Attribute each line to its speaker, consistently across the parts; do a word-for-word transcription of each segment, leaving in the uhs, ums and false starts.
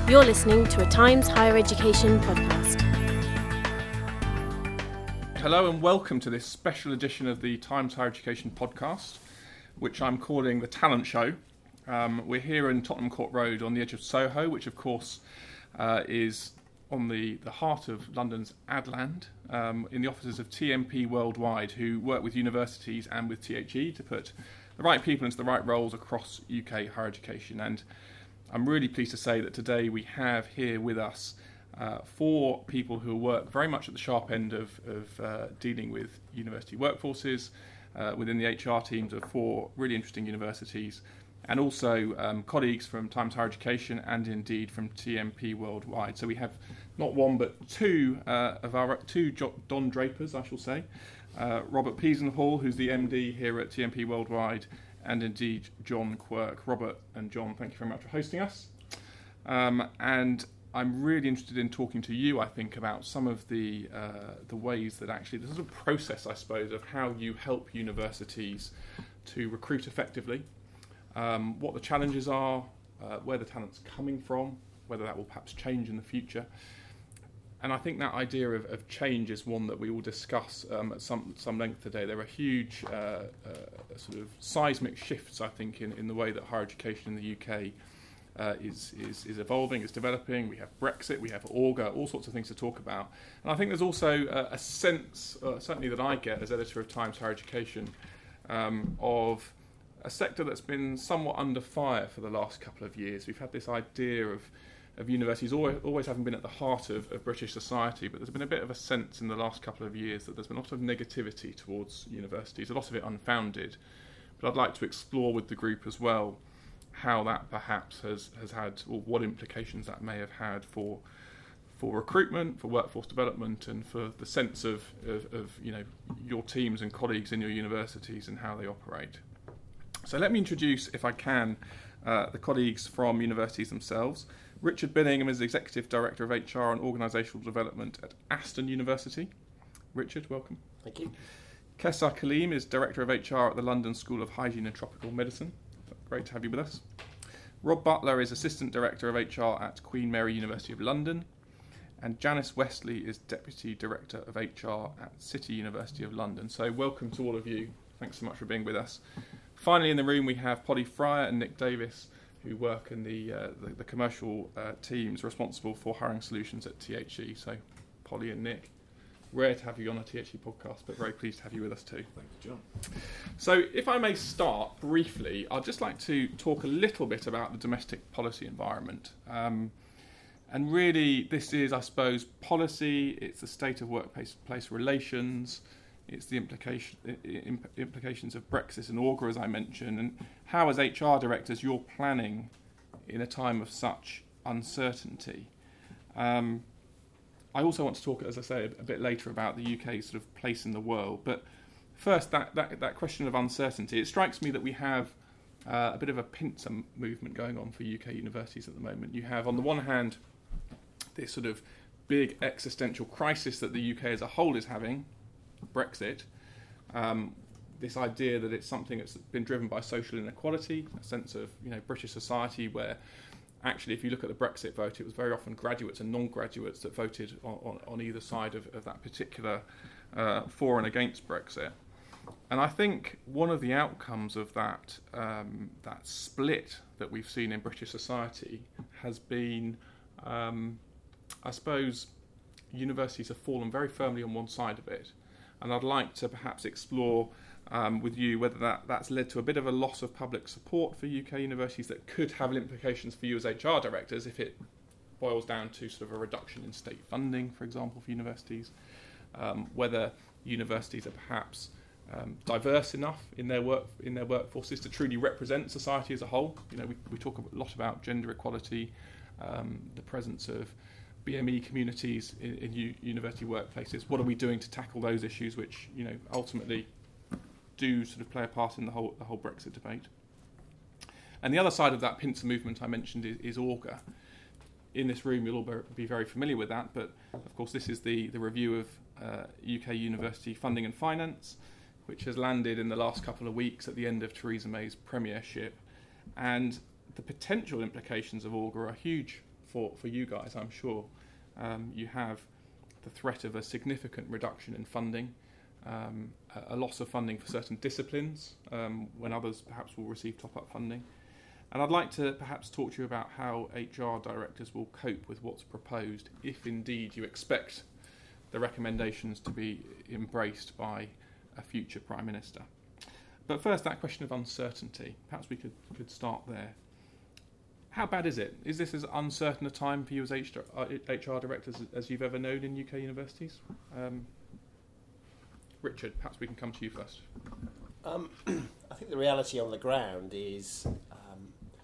Speaker 1: You're listening to a Times Higher Education podcast.
Speaker 2: Hello and welcome to this special edition of the Times Higher Education podcast, which I'm calling The Talent Show. Um, we're here in Tottenham Court Road on the edge of Soho, which of course uh, is on the, the heart of London's Adland, um, in the offices of T M P Worldwide, who work with universities and with T H E to put the right people into the right roles across U K higher education. And I'm really pleased to say that today we have here with us uh, four people who work very much at the sharp end of, of uh, dealing with university workforces uh, within the H R teams of four really interesting universities, and also um, colleagues from Times Higher Education and indeed from T M P Worldwide. So we have not one but two uh, of our two Don Drapers, I shall say. Uh, Robert Piesenhall, who's the M D here at T M P Worldwide, and indeed John Quirk. Robert and John, thank you very much for hosting us. Um, and I'm really interested in talking to you, I think, about some of the uh, the ways that actually, the sort of process, I suppose, of how you help universities to recruit effectively, um, what the challenges are, uh, where the talent's coming from, whether that will perhaps change in the future. And I think that idea of, of change is one that we will discuss um, at some some length today. There are huge uh, uh, sort of seismic shifts, I think, in, in the way that higher education in the U K uh, is, is is evolving, is developing. We have Brexit, we have Augar, all sorts of things to talk about. And I think there's also a, a sense, uh, certainly that I get as editor of Times Higher Education, um, of a sector that's been somewhat under fire for the last couple of years. We've had this idea of of universities always, always having been at the heart of, of British society, but there's been a bit of a sense in the last couple of years that there's been a lot of negativity towards universities, a lot of it unfounded. But I'd like to explore with the group as well how that perhaps has, has had, or what implications that may have had for for recruitment, for workforce development, and for the sense of, of, of you know your teams and colleagues in your universities and how they operate. So let me introduce, if I can, uh, the colleagues from universities themselves. Richard Billingham is the Executive Director of H R and Organisational Development at Aston University. Richard, welcome.
Speaker 3: Thank you.
Speaker 2: Kessar Kaleem is Director of H R at the London School of Hygiene and Tropical Medicine. Great to have you with us. Rob Butler is Assistant Director of H R at Queen Mary University of London. And Janice Westley is Deputy Director of H R at City University of London. So welcome to all of you. Thanks so much for being with us. Finally in the room we have Polly Fryer and Nick Davis, who work in the uh, the, the commercial uh, teams responsible for hiring solutions at T H E. So, Polly and Nick, rare to have you on a T H E podcast, but very pleased to have you with us too.
Speaker 3: Thank you, John.
Speaker 2: So, if I may start briefly, I'd just like to talk a little bit about the domestic policy environment. Um, and really, this is, I suppose, policy, it's the state of workplace place relations, it's the implication, implications of Brexit and Augar, as I mentioned, and how, as H R directors, you're planning in a time of such uncertainty. Um, I also want to talk, as I say, a, a bit later about the U K's sort of place in the world. But first, that, that, that question of uncertainty. It strikes me that we have uh, a bit of a pincer movement going on for U K universities at the moment. You have, on the one hand, this sort of big existential crisis that the U K as a whole is having, Brexit, um, this idea that it's something that's been driven by social inequality, a sense of you know British society where actually if you look at the Brexit vote, it was very often graduates and non-graduates that voted on, on, on either side of, of that particular uh, for and against Brexit. And I think one of the outcomes of that um, that split that we've seen in British society has been, um, I suppose, universities have fallen very firmly on one side of it. And I'd like to perhaps explore um, with you whether that, that's led to a bit of a loss of public support for U K universities that could have implications for you as H R directors if it boils down to sort of a reduction in state funding, for example, for universities. Um, whether universities are perhaps um, diverse enough in their work in their workforces to truly represent society as a whole. You know, we, we talk a lot about gender equality, um, the presence of B M E communities in, in u- university workplaces. What are we doing to tackle those issues, which you know ultimately do sort of play a part in the whole the whole Brexit debate? And the other side of that pincer movement I mentioned is, is Augar. In this room, you'll all be very familiar with that, but of course, this is the the review of uh, U K university funding and finance, which has landed in the last couple of weeks at the end of Theresa May's premiership, and the potential implications of Augar are huge for, for you guys, I'm sure. Um, you have the threat of a significant reduction in funding, um, a, a loss of funding for certain disciplines um, when others perhaps will receive top-up funding. And I'd like to perhaps talk to you about how H R directors will cope with what's proposed if indeed you expect the recommendations to be embraced by a future Prime Minister. But first, that question of uncertainty. Perhaps we could, could start there. How bad is it? Is this as uncertain a time for you as H R directors as you've ever known in U K universities? Um, Richard, perhaps we can come to you first.
Speaker 3: Um, I think the reality on the ground is um,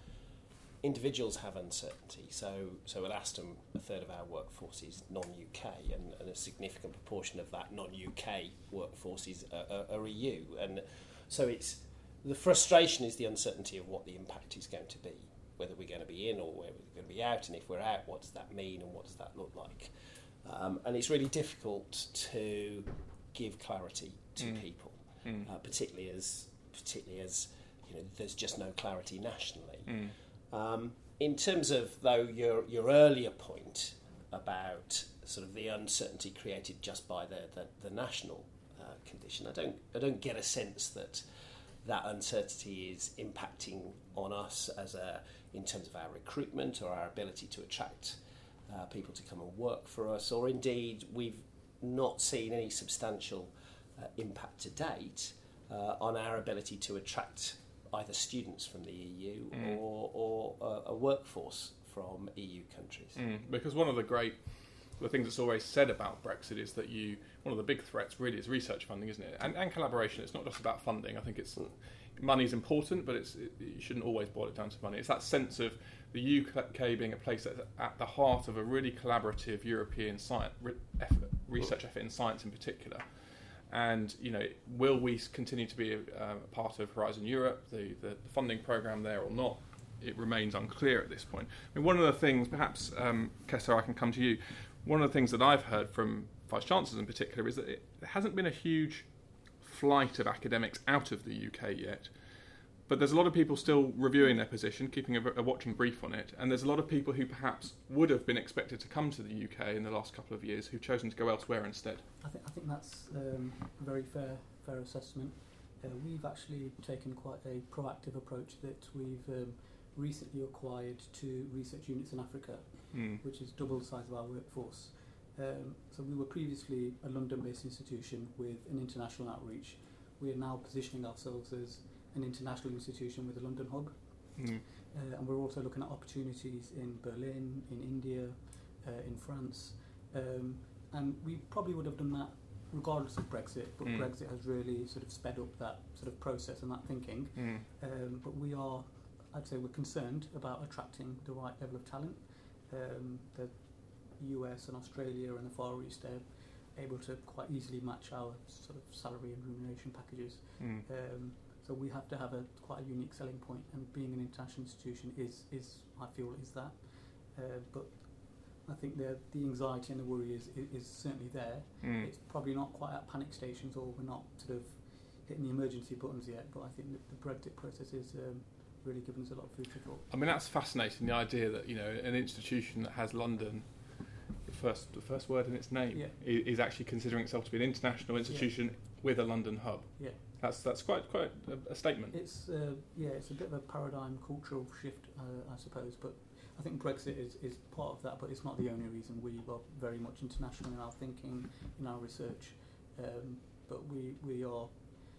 Speaker 3: individuals have uncertainty. So, so at Aston, a third of our workforce is non-U K, and, and a significant proportion of that non-U K workforce is uh, are E U. And so it's the frustration is the uncertainty of what the impact is going to be, whether we're going to be in or whether we're going to be out, and if we're out, what does that mean and what does that look like? Um, and it's really difficult to give clarity to mm. people, mm. Uh, particularly as particularly as you know, there's just no clarity nationally. Mm. Um, in terms of though your your earlier point about sort of the uncertainty created just by the the, the national uh, condition, I don't I don't get a sense that that uncertainty is impacting on us as a in terms of our recruitment or our ability to attract uh, people to come and work for us, or indeed we've not seen any substantial uh, impact to date uh, on our ability to attract either students from the E U mm. or, or uh, a workforce from E U countries.
Speaker 2: Mm. Because one of the great the things that's always said about Brexit is that you one of the big threats really is research funding, isn't it? And, and collaboration. It's not just about funding. I think it's mm. money's important, but it's it, you shouldn't always boil it down to money. It's that sense of the U K being a place that's at the heart of a really collaborative European science re- effort, research effort in science in particular. And you know, will we continue to be a, uh, a part of Horizon Europe, the, the, the funding programme there or not? It remains unclear at this point. I mean, one of the things, perhaps, um, Kessa, I can come to you. One of the things that I've heard from Vice Chancellors in particular is that it, there hasn't been a huge flight of academics out of the U K yet, but there's a lot of people still reviewing their position, keeping a, a watching brief on it, and there's a lot of people who perhaps would have been expected to come to the U K in the last couple of years who've chosen to go elsewhere instead.
Speaker 4: I think I think that's um, a very fair fair assessment. Uh, we've actually taken quite a proactive approach that we've um, recently acquired two research units in Africa, mm. which is double the size of our workforce. Um, so we were previously a London-based institution with an international outreach. We are now positioning ourselves as an international institution with a London hub. Mm. Uh, and we're also looking at opportunities in Berlin, in India, uh, in France. Um, and we probably would have done that regardless of Brexit, but mm. Brexit has really sort of sped up that sort of process and that thinking. Mm. Um, but we are, I'd say we're concerned about attracting the right level of talent. Um, the U S and Australia and the Far East are able to quite easily match our sort of salary and remuneration packages. Mm. Um, so we have to have a quite a unique selling point, and being an international institution is, is I feel, is that. Uh, but I think the the anxiety and the worry is is, is certainly there. Mm. It's probably not quite at panic stations, or we're not sort of hitting the emergency buttons yet. But I think that the Brexit process is um, really giving us a lot of food for thought.
Speaker 2: I mean, that's fascinating. The idea that, you know, an institution that has London, the first the first word in its name, yeah. is, is actually considering itself to be an international institution yeah. with a London hub.
Speaker 4: Yeah,
Speaker 2: that's that's quite quite a, a statement.
Speaker 4: It's uh, yeah, it's a bit of a paradigm cultural shift, uh, I suppose. But I think Brexit is, is part of that, but it's not the only reason. We are very much international in our thinking, in our research, um, but we we are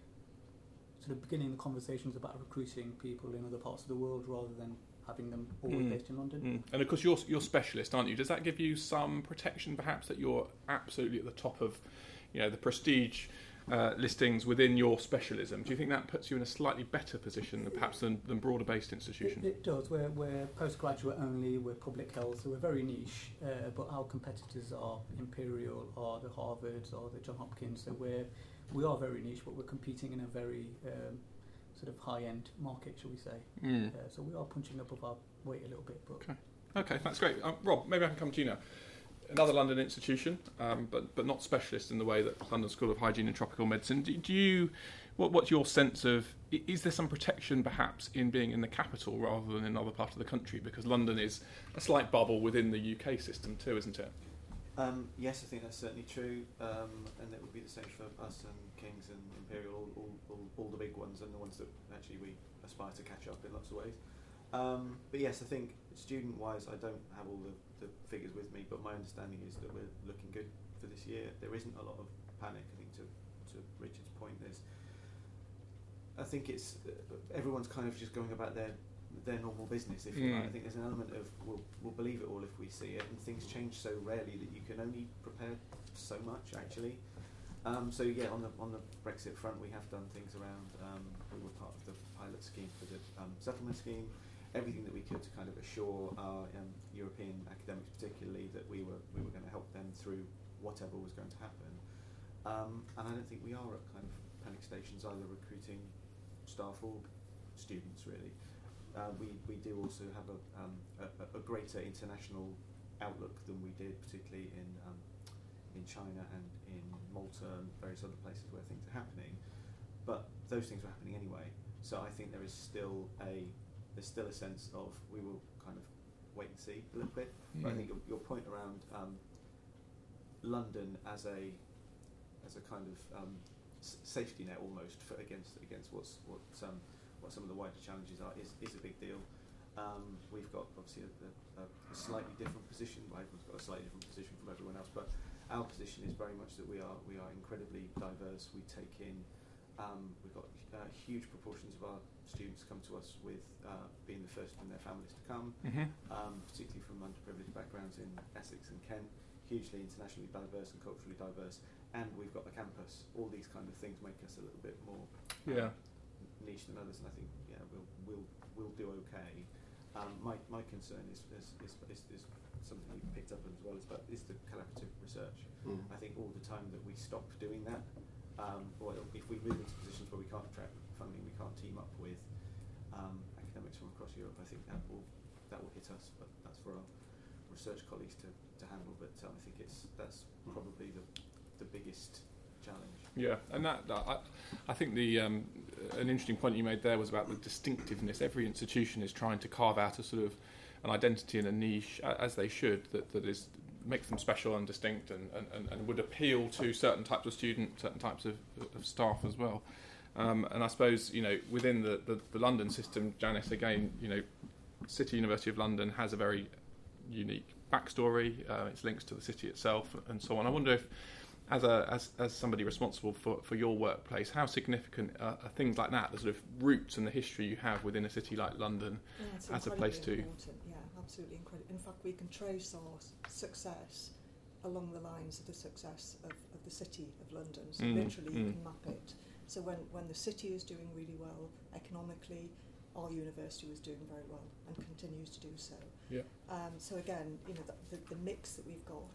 Speaker 4: sort of beginning the conversations about recruiting people in other parts of the world rather than having them always mm. based in London.
Speaker 2: Mm. And of course you're, you're specialist, aren't you? Does that give you some protection perhaps that you're absolutely at the top of, you know, the prestige uh, listings within your specialism? Do you think that puts you in a slightly better position than perhaps than, than broader based institutions?
Speaker 4: It, it does. We're, we're postgraduate only, we're public health, so we're very niche, uh, but our competitors are Imperial, are the Harvards, or the John Hopkins, so we're we are very niche, but we're competing in a very um, sort of high-end market, shall we say. Mm. Uh, so we are punching above our weight a little bit. But
Speaker 2: okay, okay, that's great. Um, Rob, maybe I can come to you now. Another London institution, um, but but not specialist in the way that London School of Hygiene and Tropical Medicine. Do, do you, What, what's your sense of, is there some protection perhaps in being in the capital rather than in other parts of the country? Because London is a slight bubble within the U K system too, isn't it?
Speaker 5: Um, yes, I think that's certainly true, um, and it would be the same for us and King's and Imperial, all, all, all, all the big ones and the ones that actually we aspire to catch up in lots of ways. Um, but yes, I think student-wise, I don't have all the, the figures with me, but my understanding is that we're looking good for this year. There isn't a lot of panic. I think to, to Richard's point, there's I think it's uh, everyone's kind of just going about their their normal business, if you
Speaker 2: Mm.
Speaker 5: like. I think there's an element of we'll, we'll believe it all if we see it, and things change so rarely that you can only prepare so much, actually. Um, so yeah, on the on the Brexit front, we have done things around. Um, we were part of the pilot scheme for the um, settlement scheme. Everything that we could to kind of assure our um, European academics, particularly, that we were we were going to help them through whatever was going to happen. Um, and I don't think we are at kind of panic stations either, recruiting staff or students really. Uh, we, we do also have a, um, a, a greater international outlook than we did, particularly in um, in China and in Malta and various other places where things are happening. But those things were happening anyway. So I think there is still a there's still a sense of we will kind of wait and see a little bit. Mm. But I think your, your point around um, London as a as a kind of um, s- safety net almost for against against what's what um, what some of the wider challenges are is, is a big deal. Um, we've got obviously a, a, a slightly different position. Well, everyone's got a slightly different position from everyone else, but our position is very much that we are we are incredibly diverse. We take in um, we've got uh, huge proportions of our students come to us with uh, being the first in their families to come,
Speaker 2: Mm-hmm.
Speaker 5: um, particularly from underprivileged backgrounds in Essex and Kent. Hugely internationally diverse and culturally diverse, and we've got the campus. All these kind of things make us a little bit more um,
Speaker 2: Yeah.
Speaker 5: niche than others, and I think yeah we'll we'll we'll do okay. Um, my my concern is is, is is is something you picked up as well as but is the collaborative research.
Speaker 3: Mm.
Speaker 5: I think all the time that we stop doing that, um, or if we move into positions where we can't attract funding, we can't team up with um, academics from across Europe, I think that will that will hit us. But that's for our research colleagues to, to handle. But um, I think it's that's probably the the biggest challenge.
Speaker 2: Yeah, and that, that I, I think the um, an interesting point you made there was about the distinctiveness. Every institution is trying to carve out a sort of an identity and a niche, as they should, that, that is makes them special and distinct, and, and, and would appeal to certain types of student, certain types of, of staff as well. Um, and I suppose, you know, within the, the, the London system, Janice, again, you know, City University of London has a very unique backstory. Uh, its links to the city itself, and so on. I wonder if, as a as as somebody responsible for, for your workplace, how significant are, are things like that, the sort of roots and the history you have within a city like London,
Speaker 6: yeah,
Speaker 2: as a place to.
Speaker 6: Important. Yeah, absolutely incredible. In fact, we can trace our success along the lines of the success of, of the city of London. So
Speaker 2: Mm,
Speaker 6: literally, you
Speaker 2: mm.
Speaker 6: can map it. So when when the city is doing really well economically, our university was doing very well and continues to do so.
Speaker 2: Yeah.
Speaker 6: Um, so again, you know, the, the, the mix that we've got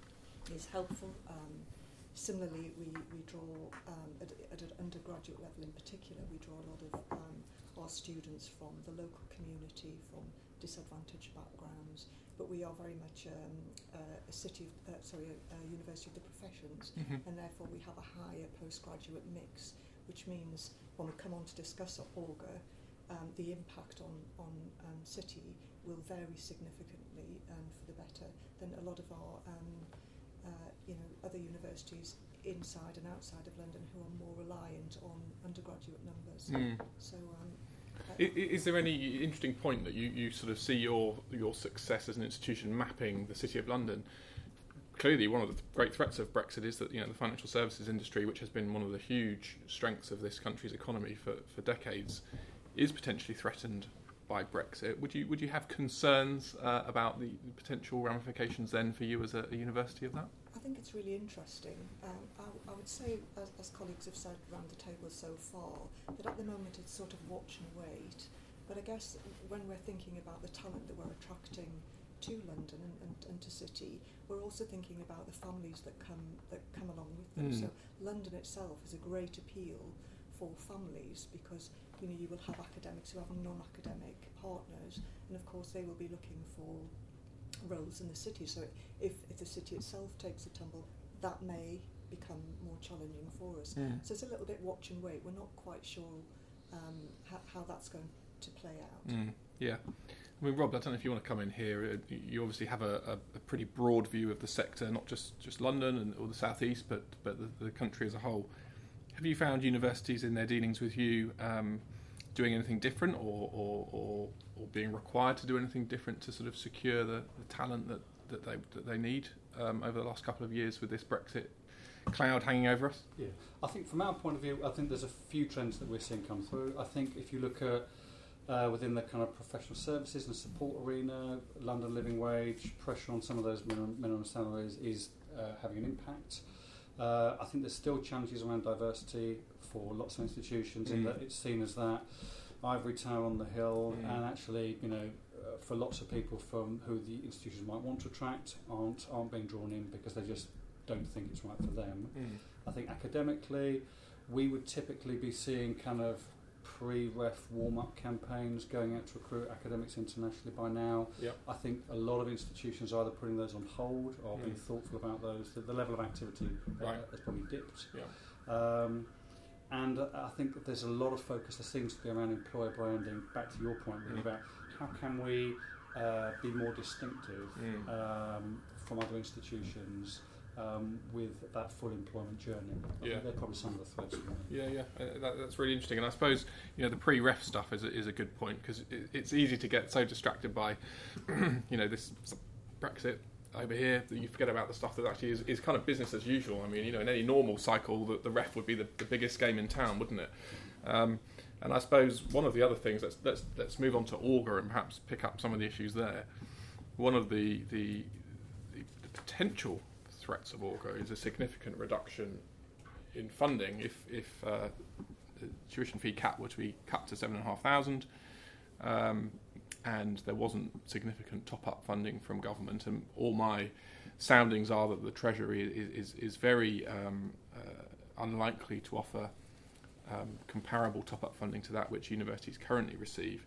Speaker 6: is helpful. Um, similarly, we, we draw, um, at, at an undergraduate level in particular, we draw a lot of um, our students from the local community, from disadvantaged backgrounds, but we are very much um, uh, a city, of, uh, sorry, a, a university of the professions,
Speaker 2: Mm-hmm.
Speaker 6: and therefore we have a higher postgraduate mix, which means when we come on to discuss at Auga, um, the impact on, on um, city will vary significantly and for the better than a lot of our um, uh, you know, other universities inside and outside of London who are more reliant on undergraduate numbers.
Speaker 2: Mm.
Speaker 6: So um,
Speaker 2: I, is there any interesting point that you, you sort of see your your success as an institution mapping the City of London? Clearly, one of the great threats of Brexit is that, you know, the financial services industry, which has been one of the huge strengths of this country's economy for, for decades, is potentially threatened by Brexit. Would you would you have concerns uh, about the potential ramifications then for you as a, a university of that?
Speaker 6: I think it's really interesting. Um, I, I would say, as, as colleagues have said around the table so far, that at the moment it's sort of watch and wait. But I guess when we're thinking about the talent that we're attracting to London and, and, and to City, we're also thinking about the families that come that come along with them.
Speaker 2: Mm.
Speaker 6: So London itself is a great appeal for families because, you know, you will have academics who have non-academic partners, and of course they will be looking for roles in the city. So if, if the city itself takes a tumble, that may become more challenging for us.
Speaker 2: Mm.
Speaker 6: So it's a little bit watch and wait. We're not quite sure um, how, how that's going to play out.
Speaker 2: Mm. Yeah. I mean, Rob, I don't know if you want to come in here. You obviously have a, a, a pretty broad view of the sector, not just, just London and or the South East, but but the, the country as a whole. Have you found universities in their dealings with you um, doing anything different, or, or, or, or being required to do anything different to sort of secure the, the talent that, that they that they need um, over the last couple of years with this Brexit cloud hanging over us?
Speaker 7: Yeah, I think from our point of view, I think there's a few trends that we're seeing come through. I think if you look at Uh, within the kind of professional services and support arena, London living wage, pressure on some of those minimum, minimum salaries is uh, having an impact. Uh, I think there's still challenges around diversity for lots of institutions, mm. in that it's seen as that ivory tower on the hill, mm. and actually, you know, uh, for lots of people from who the institutions might want to attract aren't aren't being drawn in because they just don't think it's right for them.
Speaker 2: Mm.
Speaker 7: I think academically, we would typically be seeing kind of pre-ref warm-up campaigns going out to recruit academics internationally by now.
Speaker 2: Yep.
Speaker 7: I think a lot of institutions are either putting those on hold or
Speaker 2: mm.
Speaker 7: being thoughtful about those. The, the level of activity uh,
Speaker 2: right.
Speaker 7: has probably dipped.
Speaker 2: Yep.
Speaker 7: Um, and uh, I think that there's a lot of focus, there seems to be, around employer branding, back to your point really,
Speaker 2: mm.
Speaker 7: about how can we uh, be more distinctive
Speaker 2: mm.
Speaker 7: um, from other institutions Um, with that full employment journey. I
Speaker 2: yeah.
Speaker 7: think they're probably some of the threads.
Speaker 2: Yeah, yeah, uh, that, that's really interesting. And I suppose, you know, the pre-ref stuff is a, is a good point, because it, it's easy to get so distracted by, you know, this Brexit over here that you forget about the stuff that actually is, is kind of business as usual. I mean, you know, in any normal cycle, the, the ref would be the, the biggest game in town, wouldn't it? Um, and I suppose one of the other things, let's let's let's move on to Augar and perhaps pick up some of the issues there. One of the the, the, the potential threats of Augar is a significant reduction in funding if if uh, the tuition fee cap were to be cut to seven and a half thousand, um, and there wasn't significant top-up funding from government. And all my soundings are that the Treasury is is, is very um, uh, unlikely to offer um, comparable top-up funding to that which universities currently receive.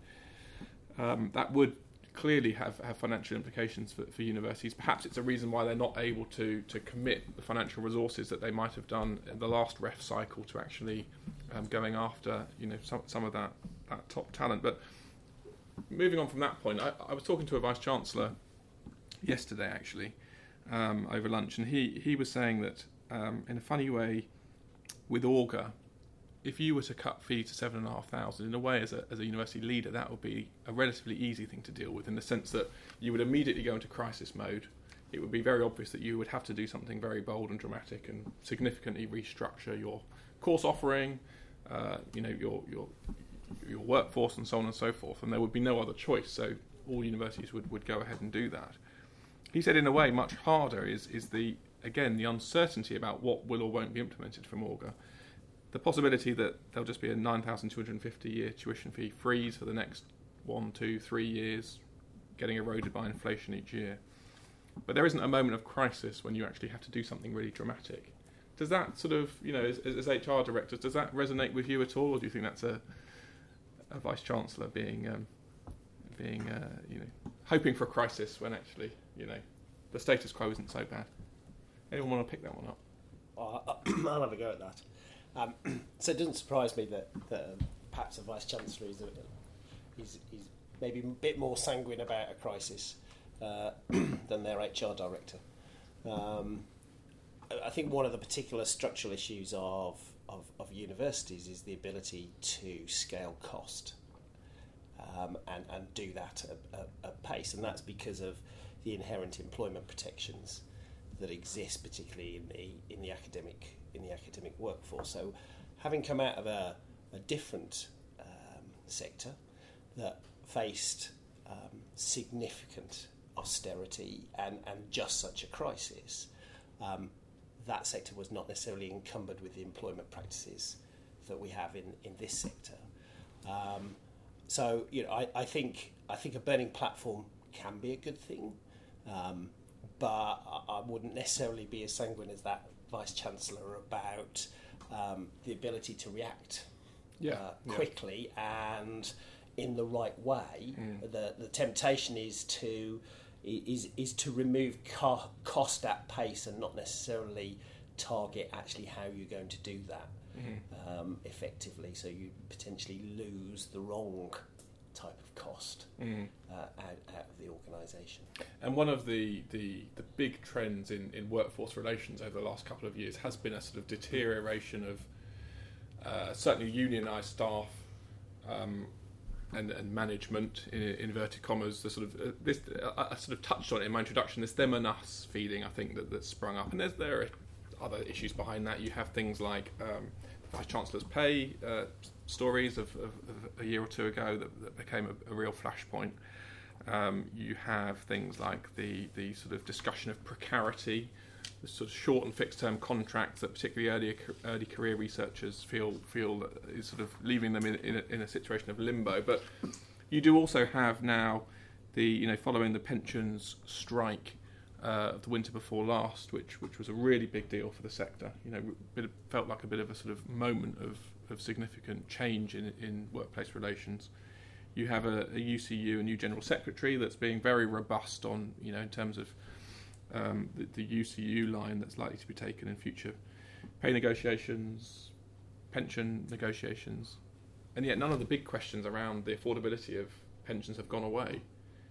Speaker 2: Um, that would clearly have, have financial implications for, for universities. Perhaps it's a reason why they're not able to to commit the financial resources that they might have done in the last ref cycle to actually um, going after, you know, some, some of that, that top talent. But moving on from that point, I, I was talking to a Vice Chancellor yesterday actually um, over lunch, and he, he was saying that um, in a funny way with Augar, if you were to cut fee to seven and a half thousand, in a way, as a as a university leader, that would be a relatively easy thing to deal with, in the sense that you would immediately go into crisis mode. It would be very obvious that you would have to do something very bold and dramatic and significantly restructure your course offering, uh, you know, your your your workforce and so on and so forth, and there would be no other choice. So all universities would, would go ahead and do that. He said, in a way, much harder is is the again the uncertainty about what will or won't be implemented from Augar. The possibility that there'll just be a nine thousand two hundred fifty year tuition fee freeze for the next one, two, three years, getting eroded by inflation each year. But there isn't a moment of crisis when you actually have to do something really dramatic. Does that sort of, you know, as, as H R directors, does that resonate with you at all, or do you think that's a, a Vice Chancellor being, um, being, uh, you know, hoping for a crisis when actually, you know, the status quo isn't so bad? Anyone want to pick that one up?
Speaker 3: Oh, I'll have a go at that. Um, so it doesn't surprise me that, that um, perhaps a Vice Chancellor is, a, is, is maybe a bit more sanguine about a crisis uh, than their H R director. Um, I think one of the particular structural issues of, of, of universities is the ability to scale cost um, and, and do that at, at, at pace, and that's because of the inherent employment protections that exist, particularly in the in the academic in the academic workforce. So, having come out of a, a different um, sector that faced um, significant austerity and, and just such a crisis, um, that sector was not necessarily encumbered with the employment practices that we have in, in this sector. Um, so, you know, I, I think I think a burning platform can be a good thing, um, but I, I wouldn't necessarily be as sanguine as that Vice Chancellor about um, the ability to react
Speaker 2: yeah,
Speaker 3: uh,
Speaker 2: yeah.
Speaker 3: quickly and in the right way.
Speaker 2: Mm.
Speaker 3: The the temptation is to is is to remove co- cost at pace and not necessarily target actually how you're going to do that
Speaker 2: Mm-hmm.
Speaker 3: um, effectively, so you potentially lose the wrong type of cost
Speaker 2: Mm.
Speaker 3: uh, out, out of the organisation.
Speaker 2: And one of the, the, the big trends in, in workforce relations over the last couple of years has been a sort of deterioration of uh, certainly unionised staff um, and, and management, in inverted commas. The sort of uh, this uh, I sort of touched on it in my introduction. This them and us feeling, I think, that that's sprung up, and there's there are other issues behind that. You have things like um, Vice Chancellor's pay uh, stories of, of, of a year or two ago that, that became a, a real flashpoint. Um, you have things like the, the sort of discussion of precarity, the sort of short and fixed term contracts that particularly early early career researchers feel feel is sort of leaving them in, in, a, in a situation of limbo. But you do also have now the you know following the pensions strike uh, of the winter before last, which which was a really big deal for the sector. You know, it felt like a bit of a sort of moment of, of significant change in in workplace relations. You have a, a U C U, a new general secretary, that's being very robust on, you know, in terms of um, the, the U C U line that's likely to be taken in future pay negotiations, pension negotiations, and yet none of the big questions around the affordability of pensions have gone away.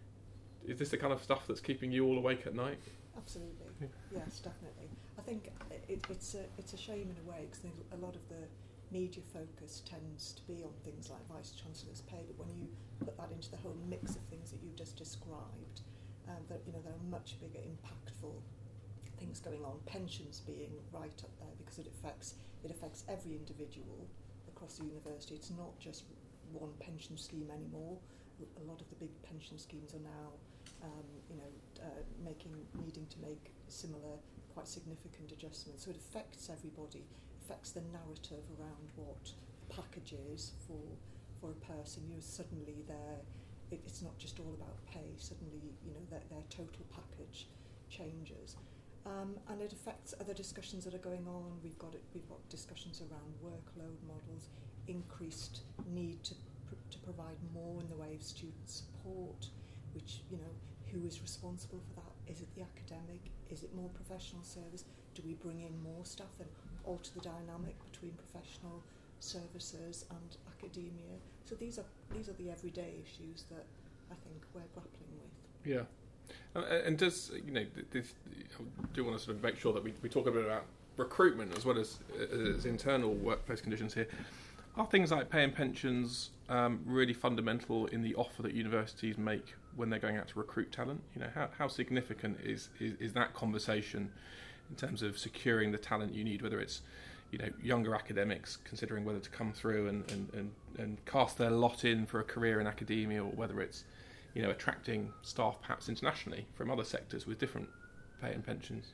Speaker 2: Is this the kind of stuff that's keeping you all awake at night?
Speaker 6: Absolutely.
Speaker 2: Yeah.
Speaker 6: Yes, definitely. I think it, it's a it's a shame in a way because a lot of the media focus tends to be on things like Vice Chancellor's pay, but when you put that into the whole mix of things that you just described, um, that you know there are much bigger, impactful things going on. Pensions being right up there because it affects it affects every individual across the university. It's not just one pension scheme anymore. A lot of the big pension schemes are now, um, you know, uh, making needing to make similar, quite significant adjustments. So it affects everybody. Affects the narrative around what the package is for for a person. You know, suddenly they're, it, it's not just all about pay. Suddenly, you know, their, their total package changes, um, and it affects other discussions that are going on. We've got it, we've got discussions around workload models, increased need to pr- to provide more in the way of student support. Which, you know, who is responsible for that? Is it the academic? Is it more professional service? Do we bring in more staff and alter the dynamic between professional services and academia? So these are these are the everyday issues that I think we're grappling with.
Speaker 2: Yeah, and, and does you know this? I do want to sort of make sure that we, we talk a bit about recruitment as well as as internal workplace conditions here. Are things like pay and pensions um, really fundamental in the offer that universities make when they're going out to recruit talent? You know, how how significant is is, is that conversation in terms of securing the talent you need, whether it's, you know, younger academics considering whether to come through and, and, and, and cast their lot in for a career in academia, or whether it's, you know, attracting staff perhaps internationally from other sectors with different pay and pensions?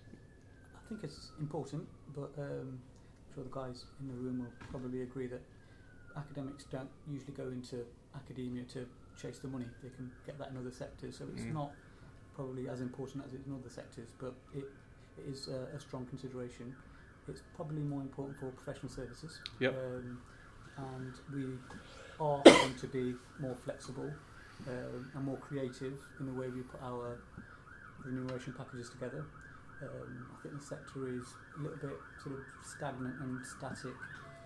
Speaker 4: I think it's important, but um, I'm sure the guys in the room will probably agree that academics don't usually go into academia to chase the money. They can get that in other sectors, so it's
Speaker 2: Mm.
Speaker 4: not probably as important as it is in other sectors, but it It is uh, a strong consideration. It's probably more important for professional services.
Speaker 2: Yep.
Speaker 4: Um, and we are going to be more flexible um, and more creative in the way we put our remuneration packages together. Um, I think the sector is a little bit sort of stagnant and static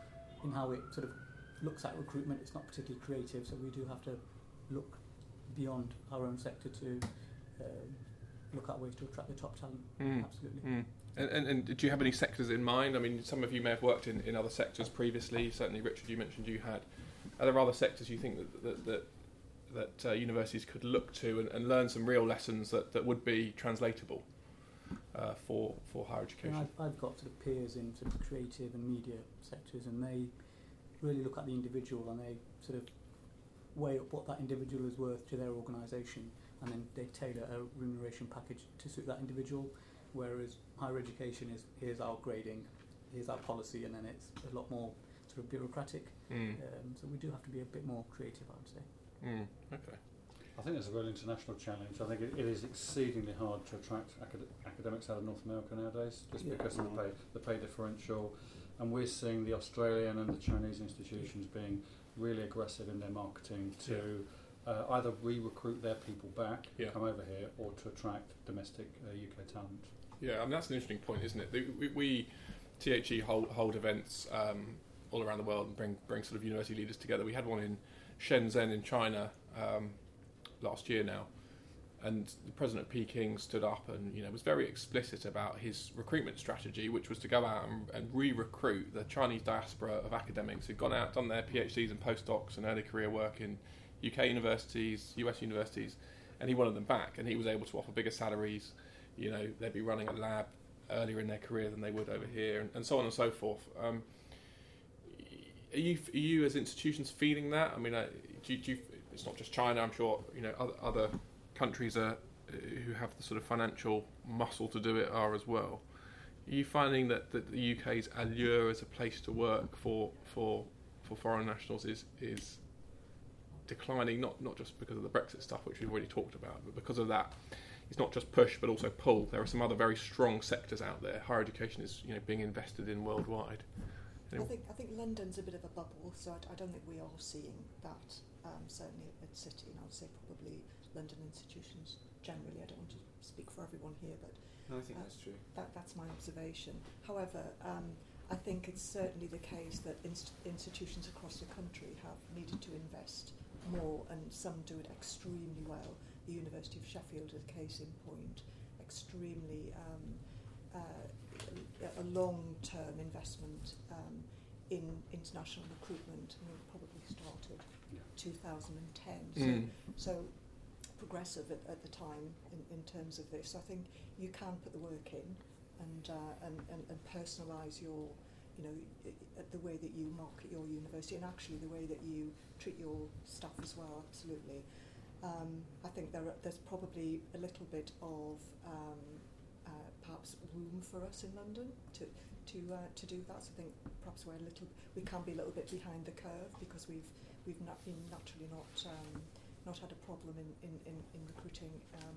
Speaker 4: in how it sort of looks at recruitment. It's not particularly creative, so we do have to look beyond our own sector to um, look at ways to attract the top talent.
Speaker 2: Mm.
Speaker 4: Absolutely.
Speaker 2: Mm. And, and, and do you have any sectors in mind? I mean, some of you may have worked in, in other sectors previously. Certainly, Richard, you mentioned you had. Are there other sectors you think that that that, that uh, universities could look to and, and learn some real lessons that, that would be translatable uh, for for higher education?
Speaker 4: And I've, I've got sort of peers in sort of creative and media sectors, and they really look at the individual and they sort of weigh up what that individual is worth to their organisation, and then they tailor a remuneration package to suit that individual, whereas higher education is here's our grading, here's our policy, and then it's a lot more sort of bureaucratic.
Speaker 2: Mm.
Speaker 4: Um, so we do have to be a bit more creative, I would say.
Speaker 2: Mm. Okay.
Speaker 7: I think it's a real international challenge. I think it, it is exceedingly hard to attract acad- academics out of North America nowadays, just
Speaker 4: Yeah.
Speaker 7: because of the pay, the pay differential. And we're seeing the Australian and the Chinese institutions being really aggressive in their marketing to uh, either re-recruit their people back,
Speaker 2: Yeah.
Speaker 7: come over here, or to attract domestic uh, U K talent.
Speaker 2: Yeah, I mean, that's an interesting point, isn't it? The- We, we T H E hold, hold events um, all around the world and bring bring sort of university leaders together. We had one in Shenzhen in China um, last year now, and the president of Peking stood up and you know was very explicit about his recruitment strategy, which was to go out and, and re-recruit the Chinese diaspora of academics who'd gone out, done their PhDs and postdocs and early career work in U K universities, U S universities, and he wanted them back, and he was able to offer bigger salaries. You know, they'd be running a lab earlier in their career than they would over here, and, and so on and so forth. Um, are you, are you as institutions feeling that? I mean, uh, do, you, do you, it's not just China. I'm sure you know other, other countries are, who have the sort of financial muscle to do it are as well. Are you finding that, that the U K's allure as a place to work for for for foreign nationals is is declining, not not just because of the Brexit stuff, which we've already talked about, but because of that, it's not just push, but also pull. There are some other very strong sectors out there. Higher education is, you know, being invested in worldwide.
Speaker 6: I think I think London's a bit of a bubble, so I, I don't think we are seeing that. Um, certainly at City, and I would say probably London institutions generally. I don't want to speak for everyone here, but
Speaker 5: no, I think
Speaker 6: uh,
Speaker 5: that's true.
Speaker 6: That that's my observation. However, um, I think it's certainly the case that inst- institutions across the country have needed to invest more, and some do it extremely well. The University of Sheffield is a case in point, extremely um, uh, a long-term investment um, in international recruitment. I mean, it probably started yeah. two thousand ten, so, mm. so progressive at, at the time in, in terms of this. I think you can put the work in and uh, and, and, and personalise your, you know, the way that you market your university, and actually the way that you treat your staff as well. Absolutely. Um, I think there are, there's probably a little bit of um, uh, perhaps room for us in London to to uh, to do that. So I think perhaps we're a little we can be a little bit behind the curve because we've we've not been naturally not um, not had a problem in in, in, in recruiting um,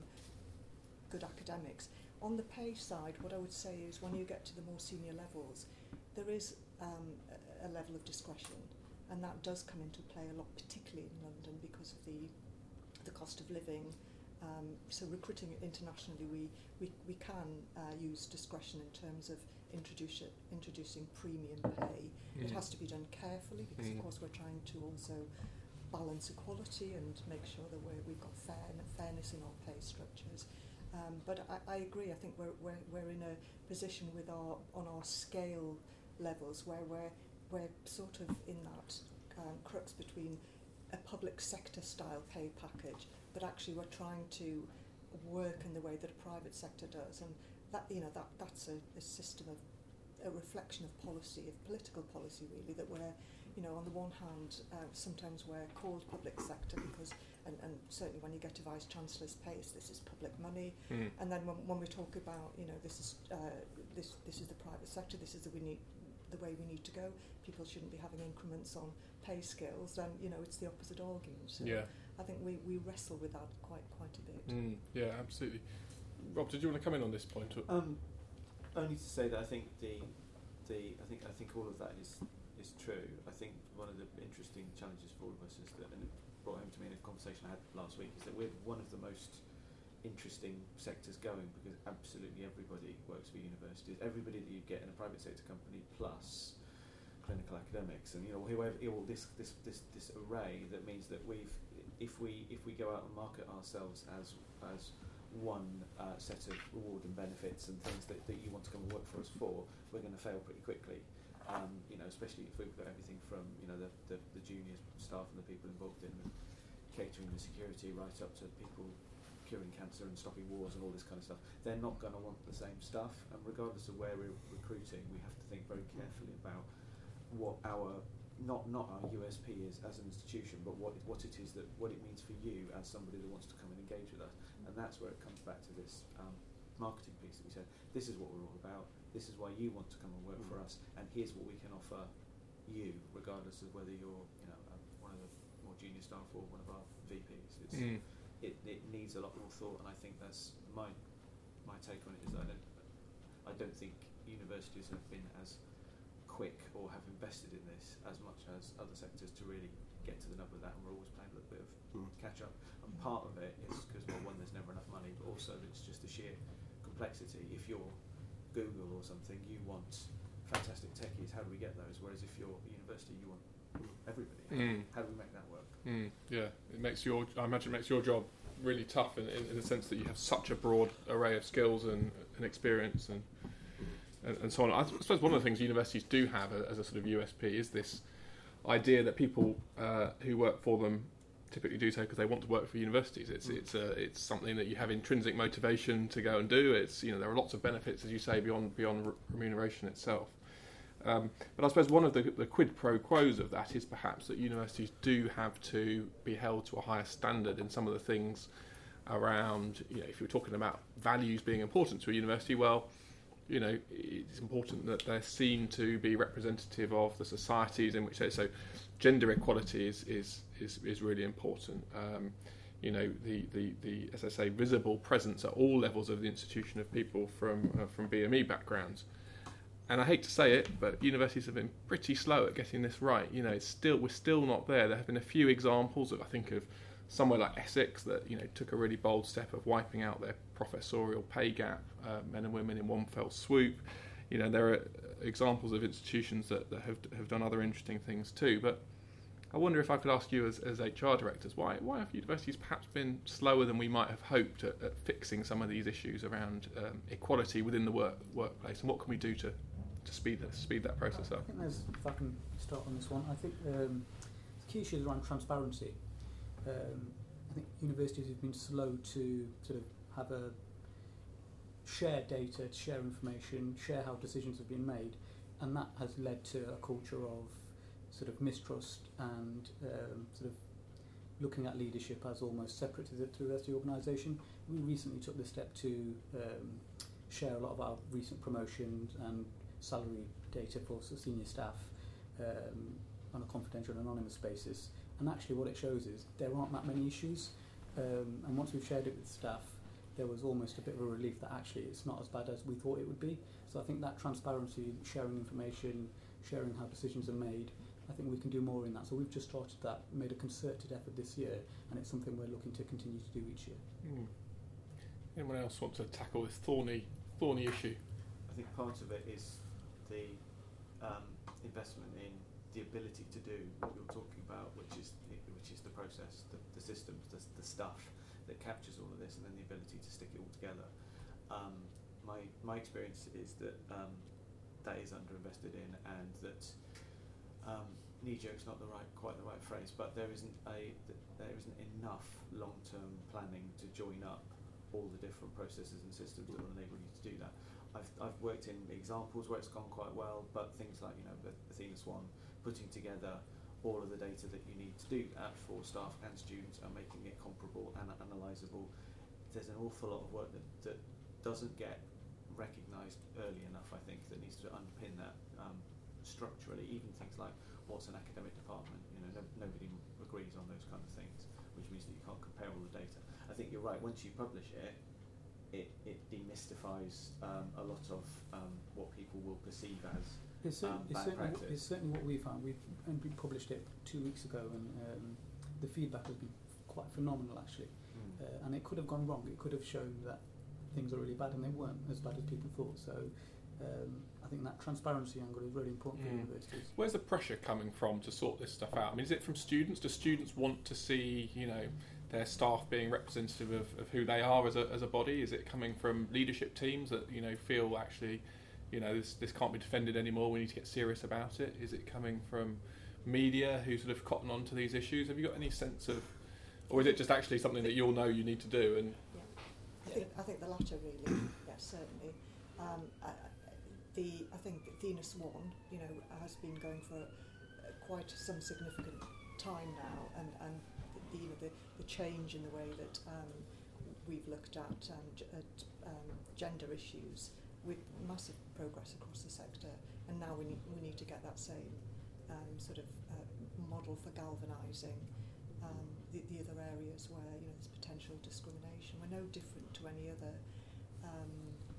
Speaker 6: good academics. On the pay side, what I would say is when you get to the more senior levels, there is um, a, a level of discretion, and that does come into play a lot, particularly in London because of the the cost of living. Um, so recruiting internationally, we we, we can uh, use discretion in terms of introduce, introducing premium pay. Mm. It has to be done carefully because, mm. of course, we're trying to also balance equality and make sure that we're, we've got fair, fairness in our pay structures. Um, but I, I agree. I think we're, we're we're in a position with our on our scale levels where we're we're sort of in that um, crux between a public sector style pay package, but actually we're trying to work in the way that a private sector does, and that you know that that's a, a system of a reflection of policy, of political policy really, that we're you know on the one hand uh, sometimes we're called public sector because and, and certainly when you get to Vice Chancellor's pace, this is public money, mm. and then when, when we talk about you know this is uh, this this is the private sector, this is the we need the way we need to go. People shouldn't be having increments on pay scales, then you know it's the opposite argument. So
Speaker 2: yeah.
Speaker 6: I think we, we wrestle with that quite quite a bit.
Speaker 2: Mm, yeah, absolutely. Rob, did you want to come in on this point?
Speaker 5: Um, only to say that I think the the I think I think all of that is is true. I think one of the interesting challenges for all of us is that, and it brought home to me in a conversation I had last week, is that we're one of the most interesting sectors going because absolutely everybody works for universities. Everybody that you get in a private sector company plus clinical academics, and you know whoever all this this this this array that means that we've if we if we go out and market ourselves as as one uh, set of reward and benefits and things that, that you want to come and work for us for, we're going to fail pretty quickly. Um, you know, especially if we've got everything from you know the, the the junior staff and the people involved in catering and security right up to people curing cancer and stopping wars and all this kind of stuff. They're not going to want the same stuff, and regardless of where we're recruiting, we have to think very carefully about what our not not our U S P is as an institution, but what what it is that what it means for you as somebody that wants to come and engage with us. And that's where it comes back to this um, marketing piece that we said. This is what we're all about. This is why you want to come and work mm. for us, and here's what we can offer you, regardless of whether you're you know uh, one of the more junior staff or one of our V Ps. It's, mm. it it needs a lot more thought, and I think that's my my take on it is that I don't I don't think universities have been as quick or have invested in this as much as other sectors to really get to the nub of that, and we're always playing a little bit of mm. catch up. And part of it is because, well, one, there's never enough money, but also it's just the sheer complexity. If you're Google or something, you want fantastic techies, how do we get those? Whereas if you're a university, you want everybody.
Speaker 2: Mm.
Speaker 5: How do we make that work?
Speaker 2: Mm, yeah, it makes your, I imagine it makes your job really tough in, in, in the sense that you have such a broad array of skills and, and experience and, and and so on. I suppose one of the things universities do have as a sort of U S P is this idea that people uh, who work for them typically do so because they want to work for universities. It's mm. it's a, it's something that you have intrinsic motivation to go and do. It's, you know, there are lots of benefits, as you say, beyond beyond re- remuneration itself. Um, but I suppose one of the, the quid pro quos of that is perhaps that universities do have to be held to a higher standard in some of the things around, you know, if you're talking about values being important to a university, well, you know, it's important that they're seen to be representative of the societies in which they, so gender equality is is, is, is really important. Um, you know, the, the, the, as I say, visible presence at all levels of the institution of people from uh, from B M E backgrounds. And I hate to say it, but universities have been pretty slow at getting this right. You know, it's still we're still not there. There have been a few examples of, I think, of somewhere like Essex that, you know, took a really bold step of wiping out their professorial pay gap, uh, men and women in one fell swoop. You know, there are examples of institutions that, that have have done other interesting things too. But I wonder if I could ask you as, as H R directors, why why have universities perhaps been slower than we might have hoped at, at fixing some of these issues around um, equality within the work workplace, and what can we do to to speed that speed that process up?
Speaker 4: I think there's, if I can start on this one, I think um, the key issue is around transparency. Um, I think universities have been slow to sort of have a share data, to share information, share how decisions have been made, and that has led to a culture of sort of mistrust and um, sort of looking at leadership as almost separate to the, to the rest of the organisation. We recently took the step to um, share a lot of our recent promotions and salary data for senior staff um, on a confidential and anonymous basis, and actually what it shows is there aren't that many issues, um, and once we've shared it with staff, there was almost a bit of a relief that actually it's not as bad as we thought it would be. So I think that transparency, sharing information, sharing how decisions are made, I think we can do more in that. So we've just started that, made a concerted effort this year, and it's something we're looking to continue to do each year.
Speaker 2: Mm. Anyone else want to tackle this thorny thorny issue?
Speaker 5: I think part of it is the um, investment in the ability to do what you're talking about, which is the, which is the process, the, the systems, the, the stuff that captures all of this, and then the ability to stick it all together. Um, my my experience is that um, that is underinvested in, and that um, knee-jerk's not the right quite the right phrase, but there isn't a th- there isn't enough long-term planning to join up all the different processes and systems that will enable you to do that. I've I've worked in examples where it's gone quite well, but things like, you know, the Athena Swan, putting together all of the data that you need to do that for staff and students and making it comparable and analysable. There's an awful lot of work that, that doesn't get recognised early enough, I think, that needs to underpin that um, structurally. Even things like what's an academic department, you know, no, nobody agrees on those kind of things, which means that you can't compare all the data. I think you're right, once you publish it, it, it demystifies um, a lot of um, what people will perceive as
Speaker 4: It's, cer-
Speaker 5: um,
Speaker 4: it's,
Speaker 5: bad
Speaker 4: certainly,
Speaker 5: practice.
Speaker 4: it's certainly what we found. We've and we published it two weeks ago, and um, the feedback has been quite phenomenal, actually.
Speaker 5: Mm.
Speaker 4: Uh, and it could have gone wrong. It could have shown that things are really bad, and they weren't as bad as people thought. So um, I think that transparency angle is really important
Speaker 2: Mm.
Speaker 4: for universities.
Speaker 2: Where's the pressure coming from to sort this stuff out? I mean, is it from students? Do students want to see, you know, their staff being representative of, of who they are as a as a body? Is it coming from leadership teams that, you know, feel actually, you know, this this can't be defended anymore, we need to get serious about it? Is it coming from media who sort of cotton on to these issues? Have you got any sense of, or is it just actually something that you'll know you need to do? And
Speaker 6: Yeah, I think I think the latter really. Yes, certainly. Um, I, the I think Athena Swan, you know, has been going for uh, quite some significant time now, and and the, you know, the the change in the way that um, we've looked at, um, g- at um, gender issues, with massive progress across the sector, and now we need we need to get that same um, sort of uh, model for galvanising um, the, the other areas where, you know, there's potential discrimination. We're no different to any other. Um,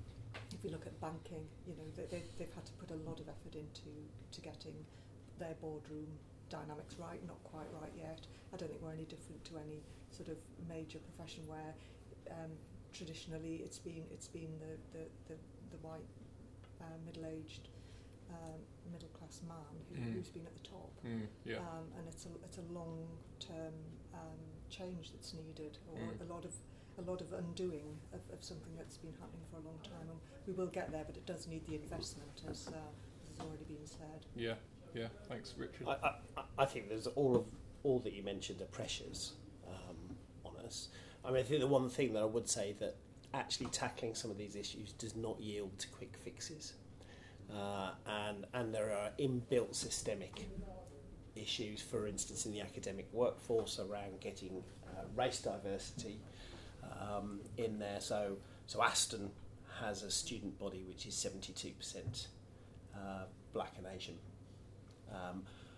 Speaker 6: if you look at banking, you know, they, they've, they've had to put a lot of effort into to getting their boardroom dynamics right. Not quite right yet. I don't think we're any different to any sort of major profession where um, traditionally it's been it's been the the, the the white, uh, middle-aged um, middle class man who,
Speaker 2: Mm.
Speaker 6: who's been at the top.
Speaker 2: Mm, yeah.
Speaker 6: Um, and it's a it's a long term um, change that's needed, or
Speaker 2: Mm.
Speaker 6: a lot of a lot of undoing of, of something that's been happening for a long time. And we will get there, but it does need the investment, as, uh, as has already been said.
Speaker 2: Yeah, yeah. Thanks, Richard.
Speaker 3: I, I, I think there's all of all that you mentioned are pressures um, on us. I mean, I think the one thing that I would say that actually tackling some of these issues does not yield to quick fixes, uh, and and there are inbuilt systemic issues, for instance, in the academic workforce around getting uh, race diversity um, in there. So so Aston has a student body which is seventy-two percent uh, black and Asian. Um,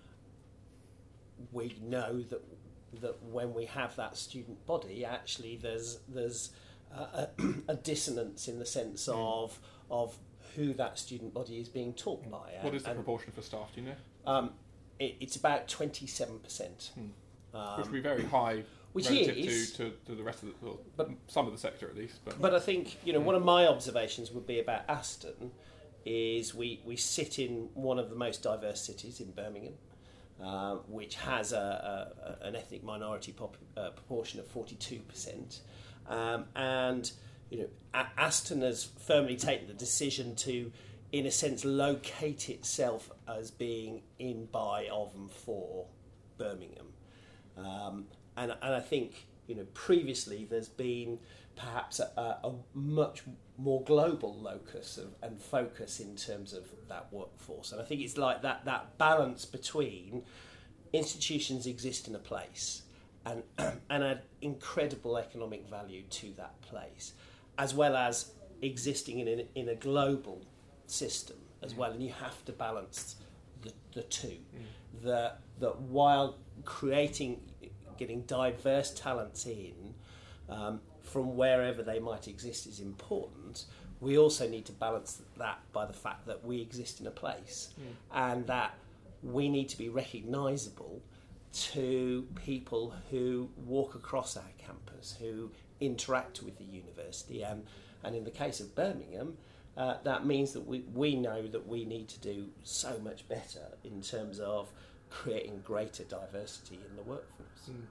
Speaker 3: we know that that when we have that student body, actually there's there's uh, a, a dissonance in the sense of of who that student body is being taught by.
Speaker 2: What is the
Speaker 3: and,
Speaker 2: proportion for staff? Do you know?
Speaker 3: Um, it, it's about twenty-seven percent,
Speaker 2: Hmm.
Speaker 3: um,
Speaker 2: Which would be very high
Speaker 3: which
Speaker 2: relative
Speaker 3: is,
Speaker 2: to, to, to the rest of the, well,
Speaker 3: But-
Speaker 2: some of the sector at least. But,
Speaker 3: But I think, you know, one of my observations would be about Aston is we, we sit in one of the most diverse cities in Birmingham, uh, which has a, a, an ethnic minority pop, uh, proportion of forty-two percent. Um, and, you know, A- Aston has firmly taken the decision to, in a sense, locate itself as being in, by, of and for Birmingham. Um, and, and I think, you know, previously there's been perhaps a, a, a much more global locus of, and focus in terms of that workforce. And I think it's like that, that balance between institutions exist in a place and, and add incredible economic value to that place, as well as existing in, in, in a global system as well. And you have to balance the, the two. Mm. That, that while creating, getting diverse talents in um, from wherever they might exist is important, we also need to balance that by the fact that we exist in a place mm. and that we need to be recognisable to people who walk across our campus, who interact with the university. And, and in the case of Birmingham, uh, that means that we, we know that we need to do so much better in terms of creating greater diversity in the workforce. Mm.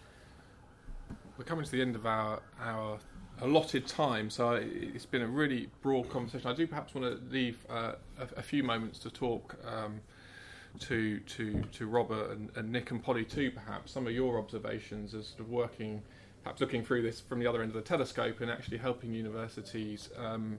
Speaker 2: We're coming to the end of our, our allotted time, so it's been a really broad conversation. I do perhaps want to leave uh, a, a few moments to talk um, to to to Robert and, and Nick and Polly too, perhaps some of your observations as sort of working, perhaps looking through this from the other end of the telescope and actually helping universities um,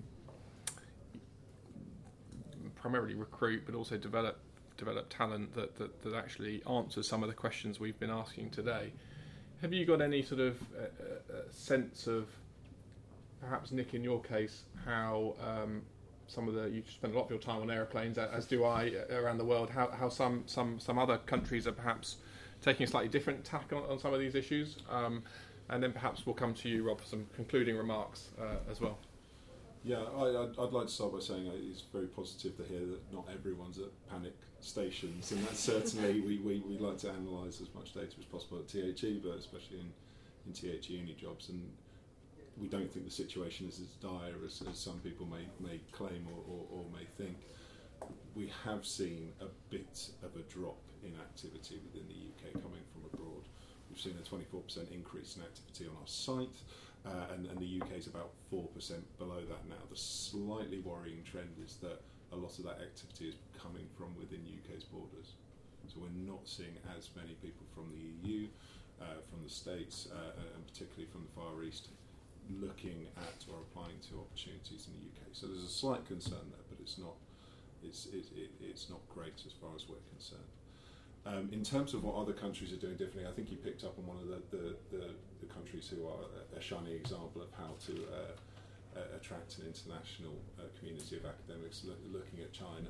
Speaker 2: primarily recruit but also develop develop talent that, that, that actually answers some of the questions we've been asking today. Have you got any sort of uh, uh, sense of, perhaps Nick, in your case, how um, some of the, you spend a lot of your time on aeroplanes, as do I, around the world, how, how some, some, some other countries are perhaps taking a slightly different tack on, on some of these issues? Um, and then perhaps we'll come to you, Rob, for some concluding remarks uh, as well.
Speaker 8: Yeah, I, I'd, I'd like to start by saying it's very positive to hear that not everyone's at panic stations, and that's certainly, we, we, we like to analyse as much data as possible at T H E, but especially in, in T H E uni jobs, and we don't think the situation is as dire as, as some people may, may claim or, or, or may think. We have seen a bit of a drop in activity within the U K coming from abroad. We've seen a twenty-four percent increase in activity on our site, uh, and, and the U K is about four percent below that now. The slightly worrying trend is that a lot of that activity is coming from within U K's borders. So we're not seeing as many people from the E U, uh, from the States, uh, and particularly from the Far East, looking at or applying to opportunities in the U K. So there's a slight concern there, but it's not it's it, it, it's not great as far as we're concerned. Um, in terms of what other countries are doing differently, I think you picked up on one of the, the, the, the countries who are a, a shining example of how to uh, uh, attract an international uh, community of academics. Look, looking at China,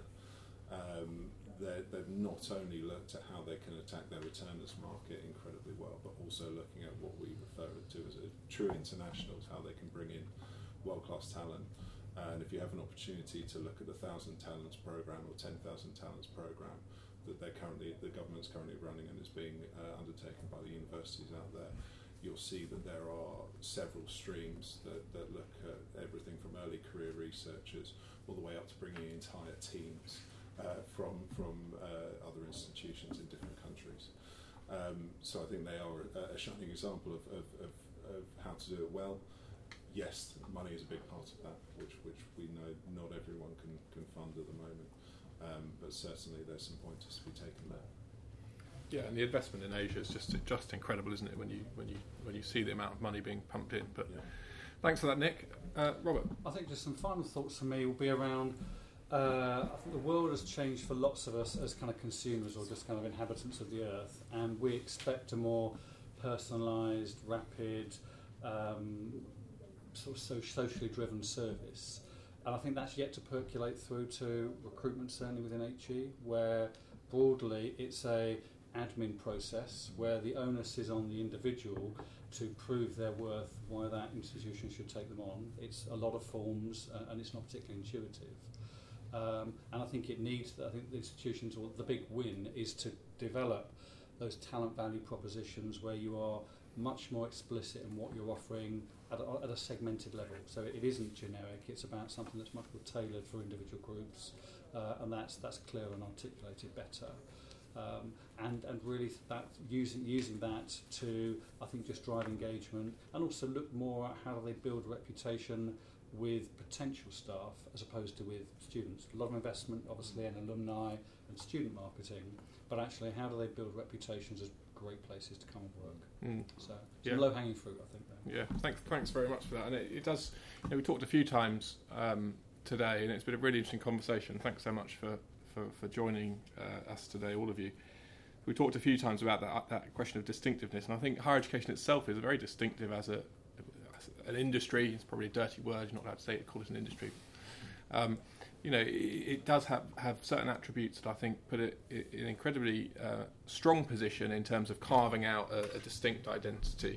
Speaker 8: um, they've not only looked at how they can attack their returners market incredibly well, but also looking at what we refer to as a true internationals, how they can bring in world-class talent. Uh, and if you have an opportunity to look at the Thousand Talents Programme or Ten Thousand Talents Programme that they're currently, the government's currently running and is being uh, undertaken by the universities out there, you'll see that there are several streams that, that look at everything from early career researchers all the way up to bringing entire teams uh, from from uh, other institutions in different countries. Um, so I think they are a, a shining example of, of, of, of how to do it well. Yes, money is a big part of that, which which we know not everyone can, can fund at the moment, um, but certainly there's some pointers to be taken there.
Speaker 2: Yeah, and the investment in Asia is just just incredible, isn't it? When you when you when you see the amount of money being pumped in. But
Speaker 8: Yeah.
Speaker 2: thanks for that, Nick. Uh, Robert.
Speaker 7: I think just some final thoughts for me will be around. Uh, I think the world has changed for lots of us as kind of consumers or just kind of inhabitants of the earth, and we expect a more personalised, rapid, um, sort of so socially driven service. And I think that's yet to percolate through to recruitment, certainly within H E, where broadly it's a admin process where the onus is on the individual to prove their worth, why that institution should take them on. It's a lot of forms uh, and it's not particularly intuitive. Um, and I think it needs, I think the institutions, or the big win is to develop those talent value propositions where you are much more explicit in what you're offering at a, at a segmented level. So it isn't generic, it's about something that's much more tailored for individual groups, uh, and that's that's clear and articulated better. Um, and, and really that using using that to, I think, just drive engagement and also look more at how do they build reputation with potential staff as opposed to with students. A lot of investment obviously in alumni and student marketing, but actually how do they build reputations as great places to come and work.
Speaker 2: Mm.
Speaker 7: So
Speaker 2: Yeah.
Speaker 7: some low-hanging fruit, I think. There.
Speaker 2: Yeah, thanks, thanks very much for that. And it, it does, you know, we talked a few times um, today, and it's been a really interesting conversation. Thanks so much for, for, for joining uh, us today, all of you. We talked a few times about that, that question of distinctiveness, and I think higher education itself is very distinctive as a as an industry. It's probably a dirty word, you're not allowed to say it, call it an industry. Um, you know, it, it does have, have certain attributes that I think put it in an incredibly uh, strong position in terms of carving out a, a distinct identity.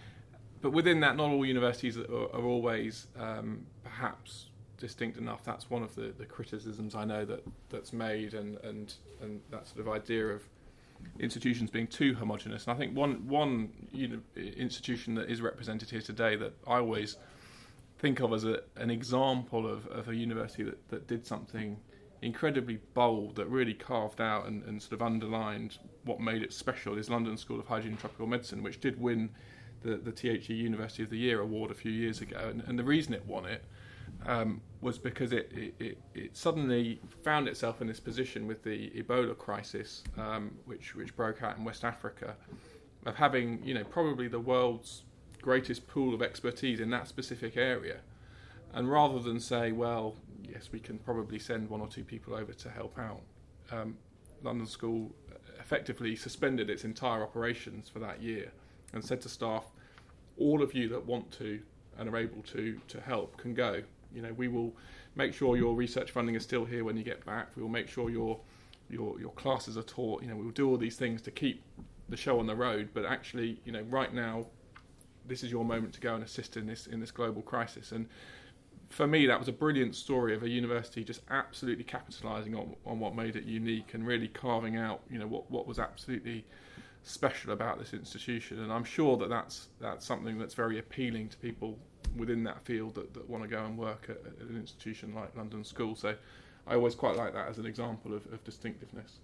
Speaker 2: But within that, not all universities are, are always um, perhaps distinct enough. That's one of the, the criticisms I know that, that's made, and, and, and that sort of idea of institutions being too homogenous. And I think one one you know, institution that is represented here today that I always think of as a, an example of, of a university that, that did something incredibly bold, that really carved out and, and sort of underlined what made it special, is London School of Hygiene and Tropical Medicine, which did win the, the T H E University of the Year award a few years ago. And, and the reason it won it um, was because it, it, it, it suddenly found itself in this position with the Ebola crisis, um, which, which broke out in West Africa, of having, you know, probably the world's greatest pool of expertise in that specific area. And rather than say, well, yes, we can probably send one or two people over to help out, um, London School effectively suspended its entire operations for that year and said to staff, all of you that want to and are able to to help can go. You know, we will make sure your research funding is still here when you get back. We will make sure your your your classes are taught. You know, we will do all these things to keep the show on the road. But actually, you know, right now, this is your moment to go and assist in this in this global crisis. And for me, that was a brilliant story of a university just absolutely capitalising on on what made it unique and really carving out, you know, what what was absolutely special about this institution. And I'm sure that that's that's something that's very appealing to people within that field that, that want to go and work at, at an institution like London School. So I always quite like that as an example of, of distinctiveness.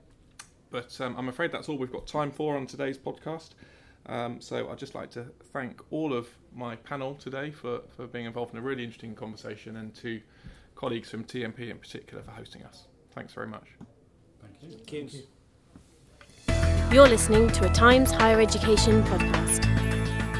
Speaker 2: But um, I'm afraid that's all we've got time for on today's podcast. Um, so I'd just like to thank all of my panel today for, for being involved in a really interesting conversation, and to colleagues from T M P in particular for hosting us. Thanks very much.
Speaker 7: Thank you.
Speaker 3: Thank you.
Speaker 1: You're listening to a Times Higher Education podcast.